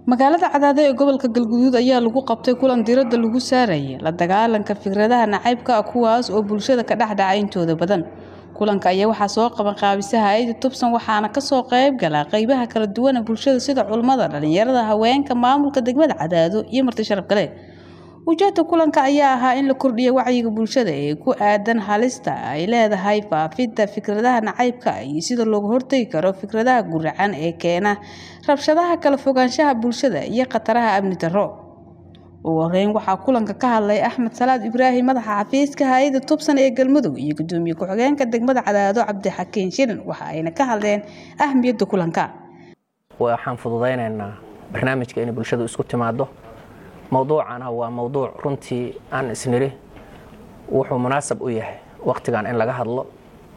magaalada Cadaado ee gobolka Galguduud ayaa lagu qabtay kulan diiradda lagu saarayay la dagaalanka fikradaha nacaybka kuwaas oo bulshada ka dhaxdhacay intooda badan. Kulanka ayaa waxaa soo qaban qaabisay hay'adda Tubsan waxaana ka soo qayb galay qaybaha kala duwan ee bulshada sida culimada, dhalinyarada, haweenka, maamulka degmada Cadaado iyo marti sharaf gale. Ujeedada kulanka ayaa ahaa in la kordhiyo wacyiga bulshada ee ku aadan halista ay leedahay faafidda fikradaha nacaybka iyo sida looga hortagi karo fikradaha guracan ee keena rabshadaha kala fogaanshaha bulshada iyo khataraha amni darro. Ugu horeyn waxaa kulanka ka hadlay Axmed Salaad Ibraahim madaxa xafiiska hay'adda Tubsan ee Galmudug iyo gudoomiye ku-xigeenka degmada Cadaado Cabdixakiin Shirin waxa ayna ka hadleen ahmiyadda kulanka. waxaan fududeynaynaa barnaamijka in bulshadu isku timaado. موضوعنا هو موضوع runtii aan isniri wuxuu munaasab u yahay waqtigan in laga hadlo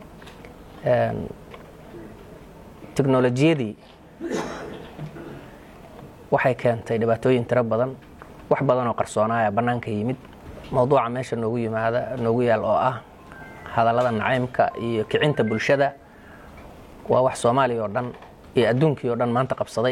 teknolojiyadii waxay keentay dhibaatooyin tiro badan wax badan oo qarsoonaya banaanka yimid موضوعا meesha noogu yimaada noogu yaal oo ah hadallada nacaybka iyo kicinta bulshada waa wax Soomaaliya oo dhan iyo adduunka oo dhan maanta qabsaday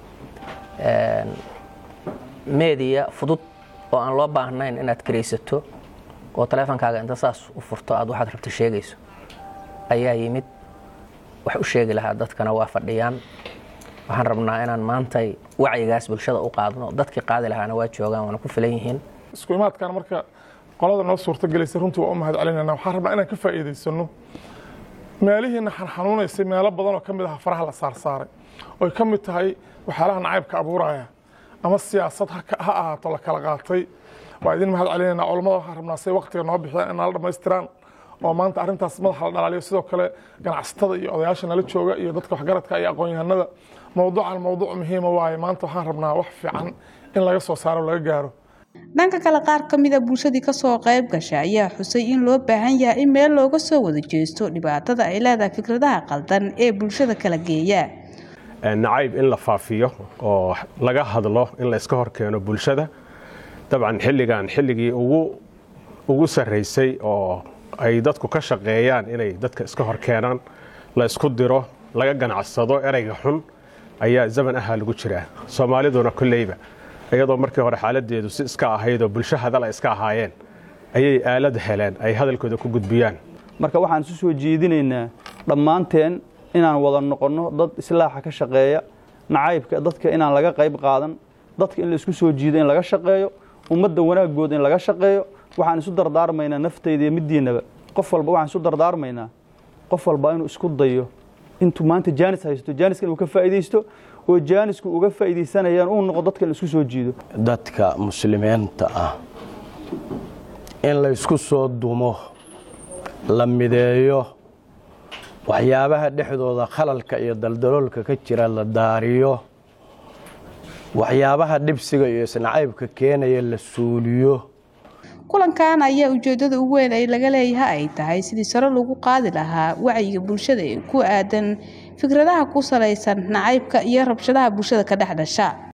media fudud oo aan loo baahnayn inaad kireysato oo taleefankaaga inta saas u furto aad waxaad rabto sheegayso ayaa yimid wax u sheegi lahaa dadkana waa fadhiyaan waxaan rabnaa inaan maanta wacyigaas bulshada u qaadno dadkii qaadi lahaana waa joogaan wana ku filan yihiin isku imaadkan marka qolada noo suurta galeysay runtii waa u mahad celinayna waxaan rabnaa inaan ka faa'iideysano meelihiina xanuunaysay meelo badan oo kamid ah faraha la saaray oo ka mid tahay waxyaalaha nacaybka abuuraya ama siyaasad ha ahaato la kala qaatay waa idin mahad celinayna culimada waxaan rabnaa say waqtiga noo bixiyaan in la dhameystiraan oo maanta arrintaas madaxa la dhalaaliyo sidoo kale ganacsatada iyo odayaasha nala jooga iyo dadka waxgaradka iyo aqoon-yahanada mowduucan mowduuc muhiim ah waaye maanta waxaan rabnaa wax fiican in laga soo saaro laga gaaro dhanka kale qaar ka mid ah bulshadii ka soo qayb gashay ayaa xusay in loo baahan yahay in meel looga soo wada jeesto dhibaatada ay leedahay fikradaha qaldan ee bulshada kala geeya nacayb in la faafiyo oo laga hadlo in la iska hor keeno bulshada dabcan xilligii ugu sareysay oo ay dadku ka shaqeeyaan inay dadka iska hor keenaan la isku diro laga ganacsado ereyga xun ayaa zaman ah lagu jiraa Soomaaliduna kuleyba iyadoo markii hore xaaladeedu si iska ahayd oo bulsho hadal ay iska ahaayeen ayay aalad heleen ay hadalkooda ku gudbiyaan marka waxaan soo jeedinaynaa dhammaanteen inaan wada noqono dad islaaxa ka shaqeeya nacaybka dadka inaan laga qayb qaadan dadka in la isku soo jiido in laga shaqeeyo ummadda wanaagooda in laga shaqeeyo waxaan isu dardaarmaynaa naftayda iyo midiinaba qof walba waxaan isu dardaarmaynaa qof walba inuu isku dayo intuu maanta jaanis haysto jaaniska inuu ka faa'iideysto oo jaanisku uga faa'iideysanayaan uu noqdo dadka in la isku soo jiido dadka muslimiinta ah in la isku soo dumo la mideeyo waxyaabaha dhexdooda khalalka iyo daldaloolka ka jira la daariyo waxyaabaha dhibsiga iyo isnacaybka keenaya la suuliyo kulankan ayaa ujeedada ugu weyn ay laga leeyahay ay tahay sidii sare lagu qaadi lahaa wacyiga bulshada ee ku aadan fikradaha ku saleysan nacaybka iyo rabshadaha bulshada ka dhaxdhasha